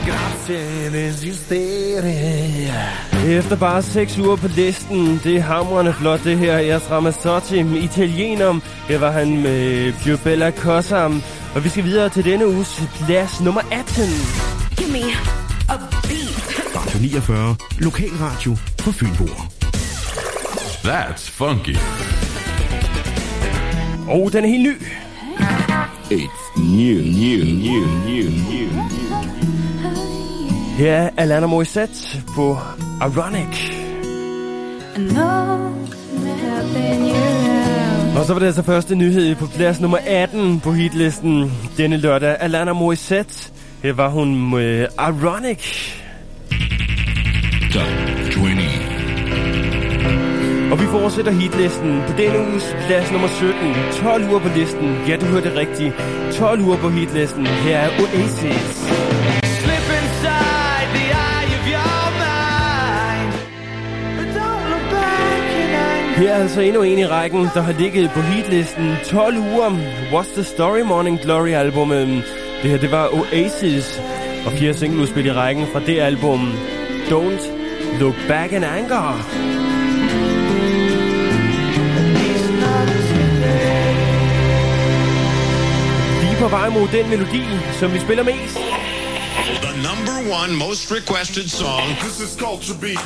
Efter bare 6 uger på listen, det er hamrende flot det her. Eros Ramazzotti, italiener. Her var han med Più Bella Cosa. Og vi skal videre til denne uges plads nummer 18. Give me a beat. Radio 49, lokalradio for Fynboer. That's funky. Og den er helt ny. It's new. Her er Alanis Morissette på Ironic. Og så var det altså første nyhed på plads nummer 18 på hitlisten denne lørdag. Alanis Morissette. Her var hun med Ironic. Top 20. Og vi fortsætter hitlisten på denne uges plads nummer 17. 12 uger på listen. Ja, du hørte rigtigt. 12 uger på hitlisten. Her er Oasis. Her er altså endnu en i rækken, der har ligget på hitlisten 12 uger. What's the Story Morning Glory-albumet. Det her, det var Oasis. Og 4 singleudspil i rækken fra det album. Don't Look Back in Anger. Vi er på vej mod den melodi, som vi spiller mest. The number one most requested song. This is Culture Beat.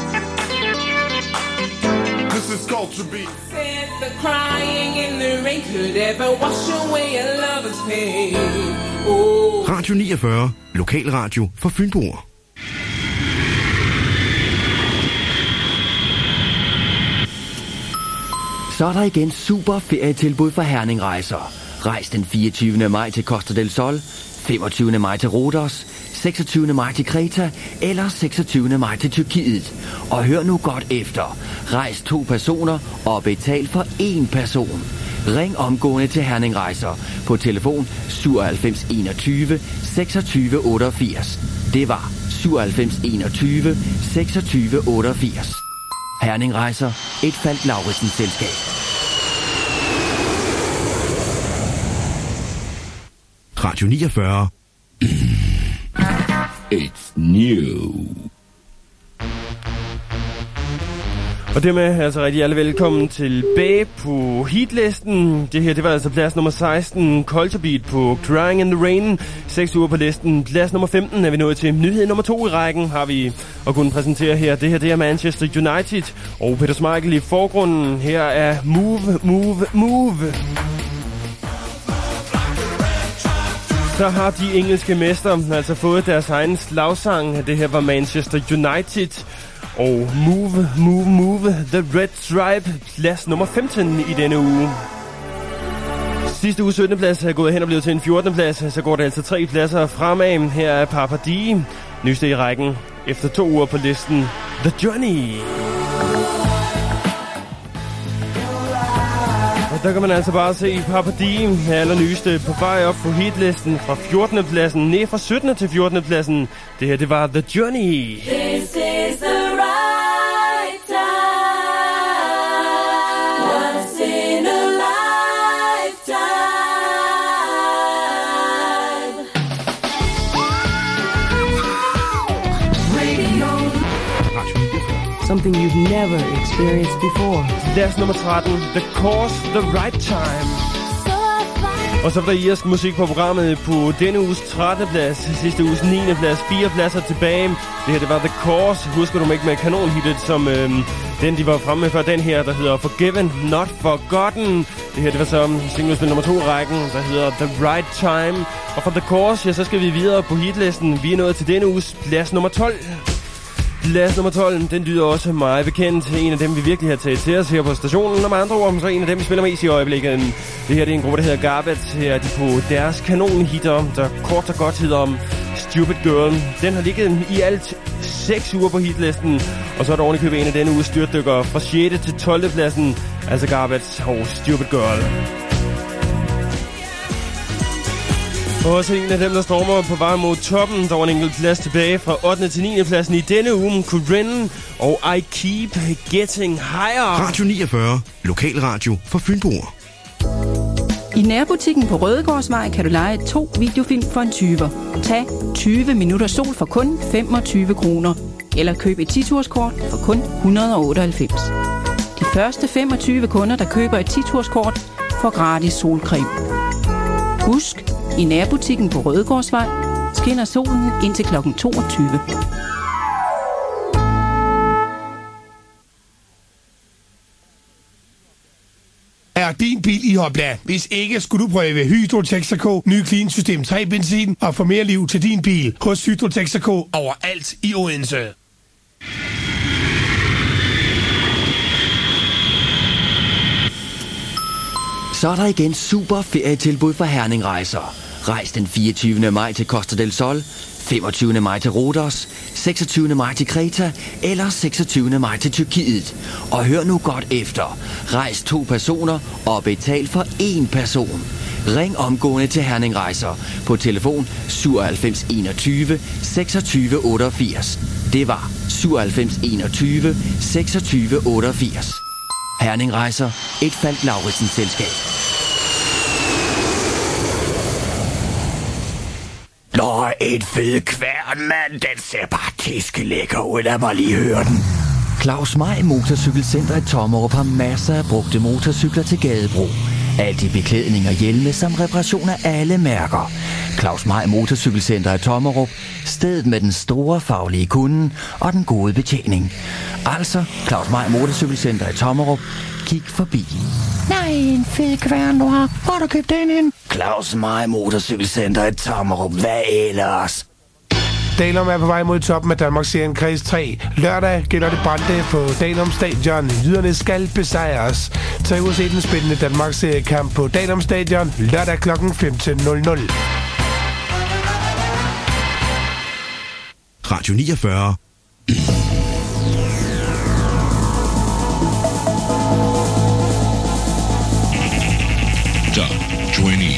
This is Culture Beat. Said the crying in the rain could ever wash away a lover's pain. Oh. Radio 49, lokalradio for Fynboer. Så er der igen super ferietilbud for Herning Rejser. Rejs den 24. maj til Costa del Sol, 25. maj til Rhodos, 26. maj til Kreta eller 26. maj til Tyrkiet. Og hør nu godt efter. Rejs 2 personer og betal for 1 person. Ring omgående til Herning Rejser på telefon 97 21 26 88. Det var 97 21 26 88. Herning Rejser, et Falk Lauritsen selskab. Radio 49. It's new. Og dermed altså rigtig alle velkommen tilbage på hitlisten. Det her, det var altså plads nummer 16, Culture Beat på Crying in the Rain. 6 uger på listen. Plads nummer 15 er vi nået til. Nyhed nummer 2 i rækken har vi at kunne præsentere her. Det her, det er Manchester United og Peter Schmeichel i forgrunden. Her er Move, Move, Move. Så har de engelske mestre altså fået deres egen slagsang. Det her var Manchester United. Og Move, Move, Move, The Red Stripe, plads nummer 15 i denne uge. Sidste uge 17. plads er gået hen og blevet til en 14. plads, så går det altså 3 pladser fremad. Her er Papa D, nyeste i rækken, efter 2 uger på listen, The Journey. Og der kan man altså bare se Papa D, allernyeste, på vej op på hitlisten fra 14. pladsen, ned fra 17. til 14. pladsen. Det her, det var The Journey. This is the right time. Once in a lifetime. Radio. Something you've never experienced before. Plads nummer 13, The Course, The Right Time. Og så var der irsk musik på programmet på denne uges 13. plads, sidste uges 9. plads, 4 pladser tilbage. Det her, det var The Course. Husker du mig ikke med kanonhittet, som den, de var fremme med før den her, der hedder Forgiven, Not Forgotten. Det her, det var så singleudspil nummer 2 i rækken, der hedder The Right Time. Og fra The Course, ja, så skal vi videre på hitlisten. Vi er nået til denne uges plads nummer 12. Plads nummer 12, den lyder også meget bekendt. En af dem, vi virkelig har taget til os her på stationen. Og med andre ord, så en af dem, vi spiller mest i øjeblikket. Det her, det er en gruppe, der hedder Garbage. Her er de på deres kanonhitter, der kort og godt hedder Stupid Girl. Den har ligget i alt 6 uger på hitlisten. Og så er der ovenikøbet en af denne uges styrtdykker fra 6. til 12. pladsen. Altså Garbage og Stupid Girl. Og også en af dem, der stormer på vej mod toppen. Der var en enkelt plads tilbage fra 8. til 9. pladsen i denne uge. Corinne og I Keep Getting Higher. Radio 49, lokalradio for Fynboer. I nærbutikken på Rødegårdsvej kan du leje 2 videofilm for en 20'er. Tag 20 minutter sol for kun 25 kroner. Eller køb et 10-turskort for kun 198. De første 25 kunder, der køber et 10-turskort, får gratis solcreme. Husk, i nærbutikken på Rødegårdsvej skinner solen indtil kl. 22. Er din bil i hopla? Hvis ikke, skulle du prøve Hydrotex & Co. Ny Clean System 3 benzin og få mere liv til din bil hos Hydrotex & Co. overalt i Odense. Så er der igen super ferietilbud for Herning Rejser. Rejs den 24. maj til Costa del Sol, 25. maj til Rhodos, 26. maj til Kreta eller 26. maj til Tyrkiet. Og hør nu godt efter. Rejs 2 personer og betal for 1 person. Ring omgående til Herning Rejser på telefon 97 21 26 88. Det var 97 21 26 88. Herning Rejser, et Falk Lauritzen selskab. Nå, et fed kværn, mand. Den ser bare tiskelækker ud. Lad mig lige høre den. Claus Maj Motorcykelcenter i Tommerup har masser af brugte motorcykler til gadebrug. Alt i beklædning og hjelme samt reparation af alle mærker. Claus Maj Motorcykelcenter i Tommerup. Stedet med den store faglige kunden og den gode betjening. Altså, Claus Maj Motorcykelcenter i Tommerup. Kig forbi. Nej, en fed kværn, du har. Hvor har du købt den ind? Claus Maj Motorcykelcenter i Tommerup. Hvad ellers? Dalum er på vej mod toppen af Danmarksserien Kreds 3. Lørdag gælder det brandte på Dalum Stadion. Jyderne skal besejres. Tag ud og se den spændende Danmarksseriekamp på Dalum Stadion lørdag kl. 15.00. Radio 49. Top 20.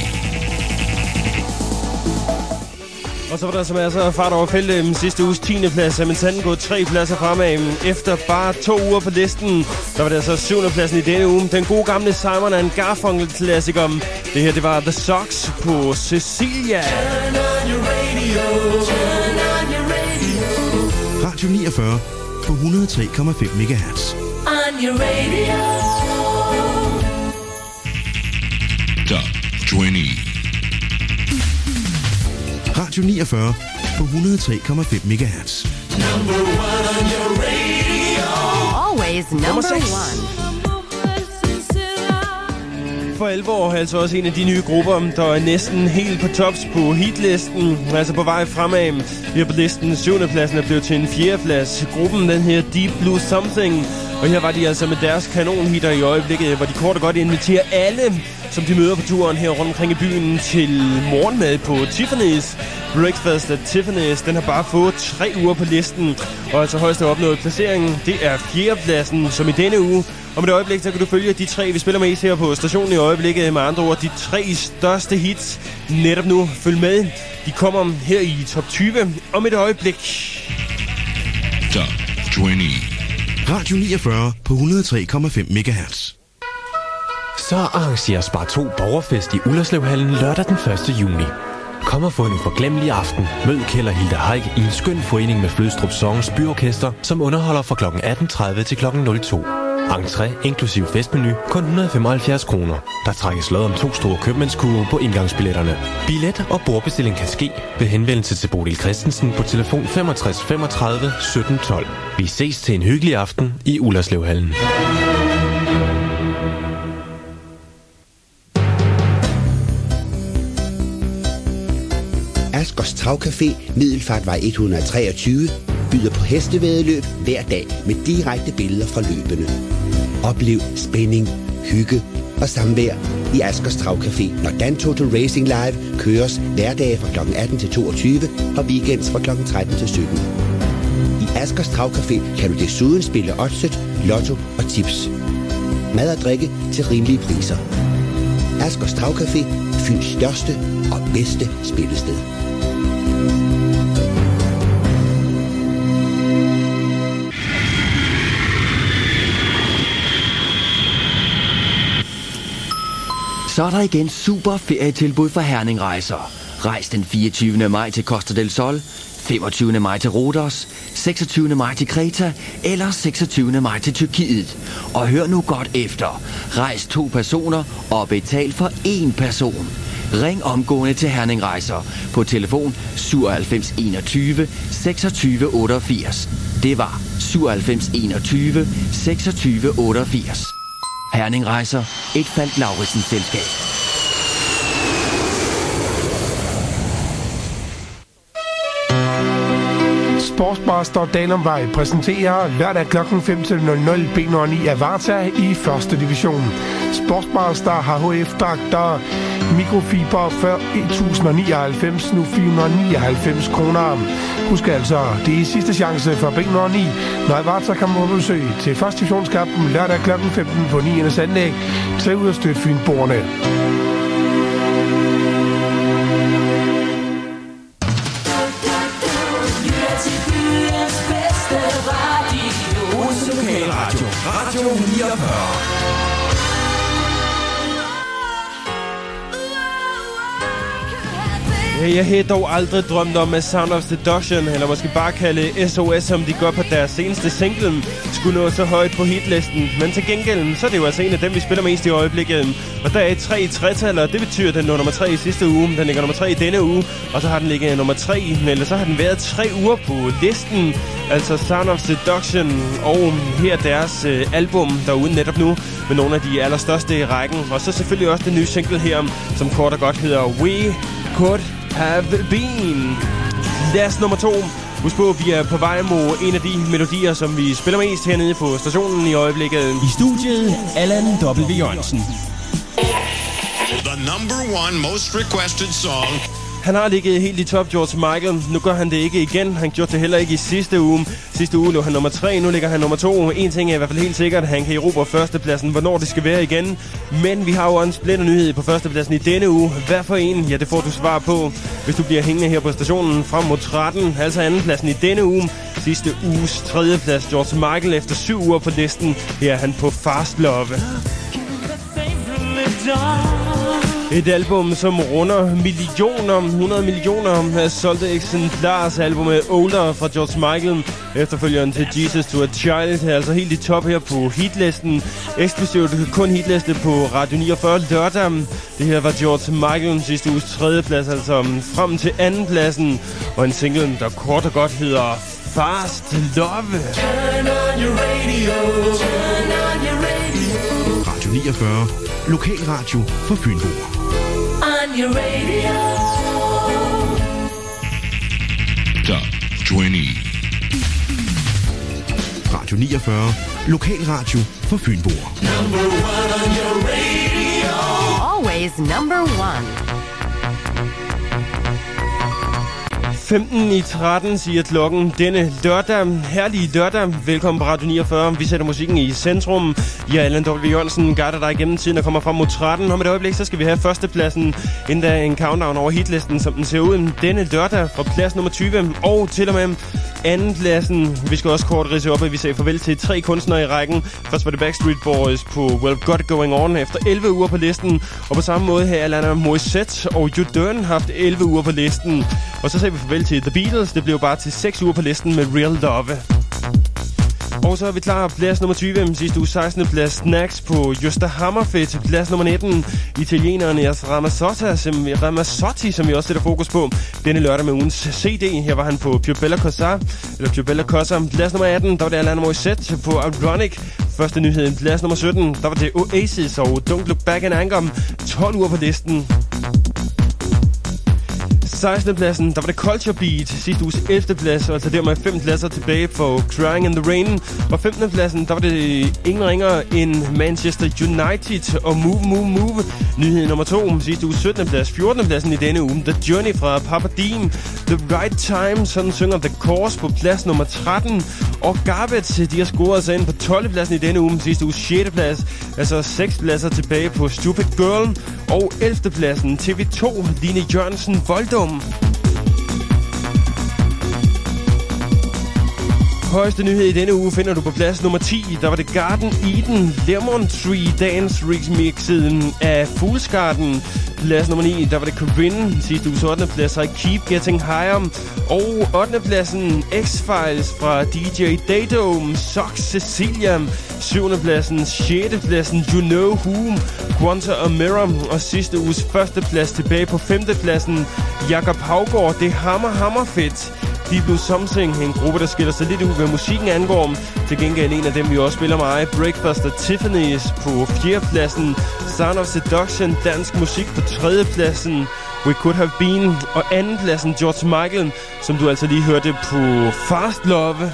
Og så var der som altså fart over feltet sidste uges 10. plads. Men tanden gået 3 pladser fremad. Efter bare 2 uger på listen, der var det altså 7. pladsen i denne uge. Den gode gamle Simon and Garfunkel-klassiker. Det her, det var The Sox på Cecilia. Radio 49 på 103,5 MHz. On your radio. Top 20. Radio 49 på 103,5 MHz. Number 1 on your radio. Always number 1. For alvor altså også en af de nye grupper, der er næsten helt på tops på hitlisten. Altså på vej fremad. Vi er på listen 7. pladsen er blevet til en 4. plads. Gruppen den her Deep Blue Something. Og her var de altså med deres kanonhitter i øjeblikket, hvor de kort og godt inviterer alle, som de møder på turen her rundt omkring i byen, til morgenmad på Tiffany's. Breakfast at Tiffany's, den har bare fået 3 uger på listen, og altså højst opnået placeringen. Det er 4. pladsen, som i denne uge. Om et øjeblik, så kan du følge de 3, vi spiller med her på stationen i øjeblikket. Med andre ord, de 3 største hits netop nu. Følg med. De kommer her i top 20 om et øjeblik. Top 20. Radio 49 på 103,5 MHz. Så arrangerer Spar 2 borgerfest i Ullerslevhallen lørdag den 1. juni. Kom og få en uforglemmelig aften. Mød Kjeld og Hilda Haik i en skøn forening med Flødstrup Songs Byorkester, som underholder fra kl. 18.30 til kl. 02. Entré inklusiv festmenu kun 175 kroner. Der trækkes lod om 2 store købmandskurve på indgangsbilletterne. Billet og bordbestilling kan ske ved henvendelse til Bodil Christensen på telefon 65 35 17 12. Vi ses til en hyggelig aften i Ullerslevhallen. Asgers Travcafé, Middelfartvej 123, byder på hestevæddeløb hver dag med direkte billeder fra løbene. Oplev spænding, hygge og samvær i Asgers Travcafé, når Dan Total Racing Live køres hverdage fra kl. 18 til 22 og weekends fra kl. 13 til 17. I Asgers Travcafé kan du desuden spille oddset, lotto og tips. Mad og drikke til rimelige priser. Asgers Travcafé, Fyns største og bedste spillested. Så Så er der igen super ferietilbud for Herning Rejser. Rejs den 24. maj til Costa del Sol, 25. maj til Rhodos, 26. maj til Kreta eller 26. maj til Tyrkiet. Og hør nu godt efter. Rejs 2 personer og betal for 1 person. Ring omgående til Herning Rejser på telefon 97 21 26 88. Det var 97 21 26 88. Herning Rejser, et Falk Lauritsen selskab. Sportsmaster Dalumvej præsenterer lørdag kl. 15.00 B9 Avarta i 1. division. Sportsmaster har HF-dragter mikrofiber før 1099, nu 499 kroner. Husk altså, det er sidste chance for B9, når Avarta kommer på besøg til 1. divisionskampen lørdag kl. 15 på 9. anlæg. Tag ud og støt Fynborgerne. Radio 49. Jeg havde dog aldrig drømt om, at Sound of Seduction, eller måske bare kalde SOS, som de gør på deres seneste single, skulle nå så højt på hitlisten. Men til gengæld, så er det jo altså en af dem, vi spiller mest i øjeblikket. Og der er 3 i 3-taller, det betyder, at den lå nummer 3 i sidste uge. Den ligger nummer 3 i denne uge, og så har den ligget nummer 3, eller så har den været 3 uger på listen. Altså Sound of Seduction, og her deres album derude netop nu, med nogle af de allerstørste i rækken. Og så selvfølgelig også den nye single her, som kort og godt hedder We Could Have Been. Plads nummer 2. Husk på, vi er på vej mod en af de melodier, som vi spiller mest hernede på stationen i øjeblikket. I studiet, Allan W. Jørgensen. The number 1 most requested song. Han har ligget helt i top, George Michael. Nu gør han det ikke igen. Han gjorde det heller ikke i sidste uge. Sidste uge lå han nummer 3, nu ligger han nummer 2. En ting er i hvert fald helt sikkert, han kan erobre førstepladsen, hvornår det skal være igen. Men vi har jo en splinter nyhed på førstepladsen i denne uge. Hvad for en? Ja, det får du svar på, hvis du bliver hængende her på stationen frem mod 13. Altså andenpladsen i denne uge. Sidste uges 3. plads, George Michael efter 7 uger på listen. Her er han på Fast Love. Et album, som runder millioner, 100 millioner af solgte eksemplarer. Albumet Older fra George Michael, efterfølgeren til Jesus to a Child, er altså helt i top her på hitlisten. Eksklusivt kun hitliste på Radio 49 lørdag. Det her var George Michael sidste uges 3. plads, altså frem til 2. pladsen. Og en single, der kort og godt hedder Fast Love. Turn on your radio. Turn on your radio. Radio 49. Lokalradio for Fynboer. On your radio. Top 20. Radio 49. Lokalradio for Fynboer. Number 1 on your radio. Always number 1. 15 i 13 siger klokken denne lørdag. Herlige lørdag. Velkommen på Radio 49. Vi sætter musikken i centrum. Jeg er Allan W. Jørgensen, guider dig igennem tiden og kommer frem mod 13. Om et øjeblik, så skal vi have førstepladsen, endda en countdown over hitlisten, som den ser ud denne lørdag fra plads nummer 20 og til og med andenpladsen. Vi skal også kort ridse op, at vi sagde farvel til 3 kunstnere i rækken. Først var det Backstreet Boys på Well Got It Going On efter 11 uger på listen. Og på samme måde har Alanis Morissette og Judørn haft 11 uger på listen. Og så sagde vi farvel til The Beatles. Det blev bare til 6 uger på listen med Real Love. Og så er vi klar. Plads nummer 20. Sidste uge 16. plads Snacks på Gösta Hammerfest. Plads nummer 19. Italienerne Ramazzotti, som vi også sætter fokus på denne lørdag med ugens CD. Her var han på Più Bella Cosa. Plads nummer 18. Der var det Alanis Morissette på Ironic. Første nyhed. Plads nummer 17. Der var det Oasis og Don't Look Back in Anger. 12 uger på listen. 16. pladsen, der var det Culture Beat, sidste uges 11. plads, og altså dermed 5 pladser tilbage for Crying in the Rain. Og 15. pladsen, der var det ingen ringer end Manchester United og Move, Move, Move. Nyhed nummer 2, sidste uges 17. plads, 14. pladsen i denne uge. The Journey fra Papa Dean. The Right Time, sådan synger The Course på plads nummer 13. Og Garbage, de har scoret sig ind på 12. pladsen i denne uge, sidste uges 6. plads. Altså 6 pladser tilbage på Stupid Girl. Og 11. pladsen, TV2, Line Jørgensen, Voldum. højeste nyhed i denne uge finder du på plads nummer 10. Der var det Garden Eden Lemon Tree Dance remixen af Fool's Garden. Plads nummer 9, der var det Corinne. Sidste uges 8. plads har Keep Getting Higher. Og 8. pladsen X-Files fra DJ Daydome, Sock Cecilia. 7. pladsen, 6. pladsen You Know Who, Quanta og Mirror. Og sidste uges 1. plads tilbage på 5. pladsen Jakob Haugaard. Det er hammer fedt. Deep Blue Something, en gruppe, der skiller sig lidt ud, hvad musikken angår. Til gengæld en af dem, vi også spiller meget. Breakfast og Tiffany's på 4. pladsen. Sound of Seduction, dansk musik på 3. pladsen. We Could Have Been. Og 2. pladsen, George Michael, som du altså lige hørte på Fast Love.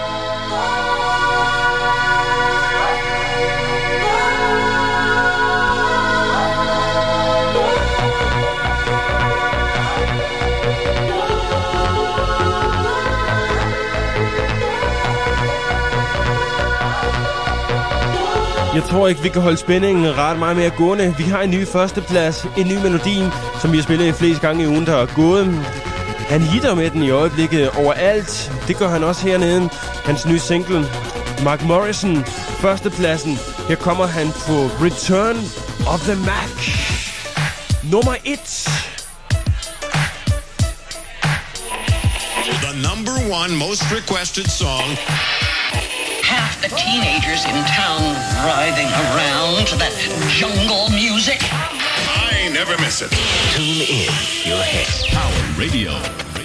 Jeg tror ikke, vi kan holde spændingen ret meget mere gående. Vi har en ny førsteplads, en ny melodi, som vi har spillet flest gange i ugen, der er gået. Han hitter med den i øjeblikket overalt. Det gør han også hernede. Hans nye single, Mark Morrison, førstepladsen. Her kommer han på Return of the Mac. Nummer 1. The number one most requested song. Half the teenagers in town writhing around to that jungle music. I never miss it. Tune in your head. Power Radio.